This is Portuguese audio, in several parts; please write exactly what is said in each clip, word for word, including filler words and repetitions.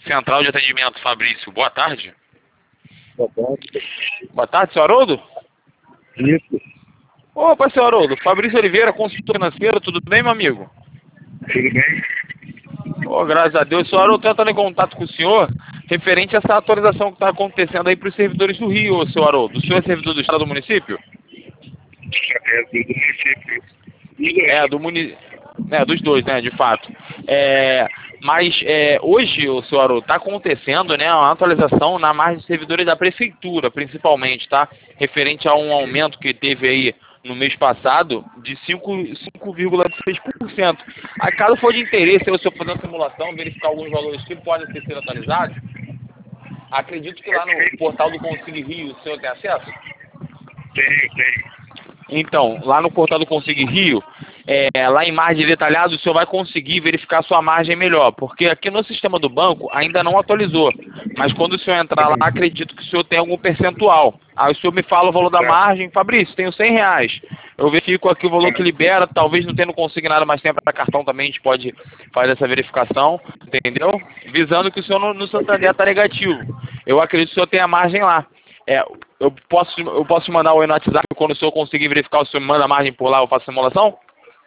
Central de Atendimento, Fabrício. Boa tarde. Boa tarde. Boa tarde, senhor Haroldo? Isso. Opa, senhor Haroldo. Fabrício Oliveira, consultor financeiro. Tudo bem, meu amigo? Tudo bem? Oh, graças a Deus. Senhor Haroldo, estou entrando em contato com o senhor referente a essa atualização que está acontecendo aí para os servidores do Rio, senhor Haroldo. O senhor é servidor do Estado do município? É do município. E É, do muni... é, dos dois, né, de fato. É, mas é, hoje, o senhor Haroldo, está acontecendo, né, uma atualização na margem de servidores da prefeitura, principalmente, tá? Referente a um aumento que teve aí no mês passado de cinco vírgula seis por cento. Aí, caso for de interesse, o senhor fazer uma simulação, verificar alguns valores que podem ter sido atualizados, acredito que lá no portal do Consigo Rio o senhor tem acesso? tem, tem. Então, lá no portal do Consigo Rio, é, lá em margem detalhada, o senhor vai conseguir verificar sua margem melhor, porque aqui no sistema do banco ainda não atualizou. Mas quando o senhor entrar lá, acredito que o senhor tem algum percentual. Aí o senhor me fala o valor da margem, Fabrício, tenho cem reais. Eu verifico aqui o valor que libera, talvez não tendo consignado mais tempo para cartão também, a gente pode fazer essa verificação, entendeu? Visando que o senhor no, no Santander está negativo. Eu acredito que o senhor tem a margem lá. É, eu posso, eu posso te mandar o no WhatsApp quando o senhor conseguir verificar, o senhor me manda a margem por lá, eu faço a simulação?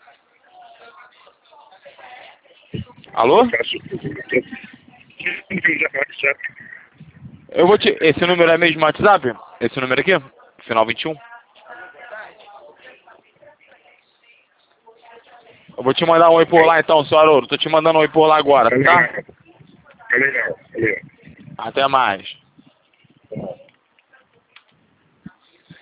Alô? Eu vou te... Esse número é mesmo no WhatsApp? Esse número aqui? Final vinte e um? Eu vou te mandar um oi por lá então, senhor Haroldo. Tô te mandando um oi por lá agora, tá? Tá legal, tá legal. Até mais.